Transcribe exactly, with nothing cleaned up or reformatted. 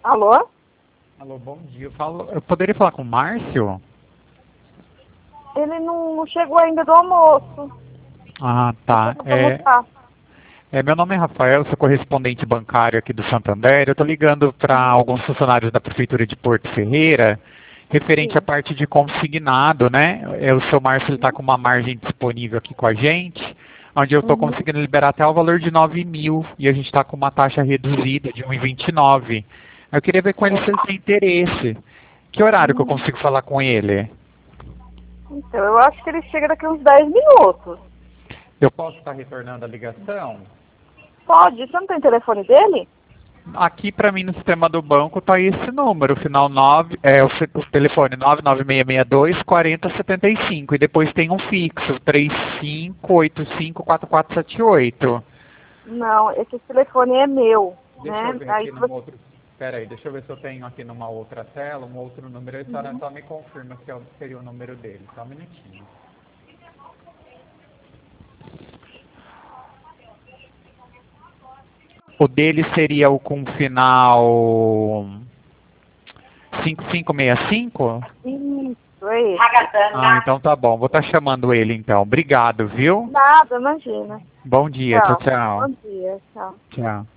Alô? Alô, bom dia. Eu, falo, eu poderia falar com o Márcio? Ele não, não chegou ainda do almoço. Ah, tá. É, Almoçar. é, meu nome é Rafael, sou correspondente bancário aqui do Santander. Eu estou ligando para alguns funcionários da Prefeitura de Porto Ferreira, referente à Sim. parte de consignado, né? É, o seu Márcio está com uma margem disponível aqui com a gente, onde eu estou Uhum. conseguindo liberar até o valor de nove mil e a gente está com uma taxa reduzida de um vírgula vinte e nove. Eu queria ver com ele se ele tem interesse. Que horário que eu Uhum. consigo falar com ele? Então, eu acho que ele chega daqui uns dez minutos. Eu posso estar retornando a ligação? Pode? Você não tem o telefone dele? Aqui para mim no sistema do banco está esse número, final nove, é o, ce- o telefone nove nove seis seis dois, quatro zero sete cinco e depois tem um fixo três cinco oito cinco quatro quatro sete oito. Não, esse telefone é meu, Deixa eu né? ver Aí aqui se num você... outro. Espera aí, deixa eu ver se eu tenho aqui numa outra tela, um outro número. Ele só, Uhum. só me confirma se é o- seria o número dele. Só um minutinho. O dele seria o com final cinco cinco seis cinco? Isso, é esse. Ah, então tá bom. Vou estar chamando ele então. Obrigado, viu? Nada, imagina. Bom dia. Tchau, Tchau. tchau. Bom dia, tchau. Tchau.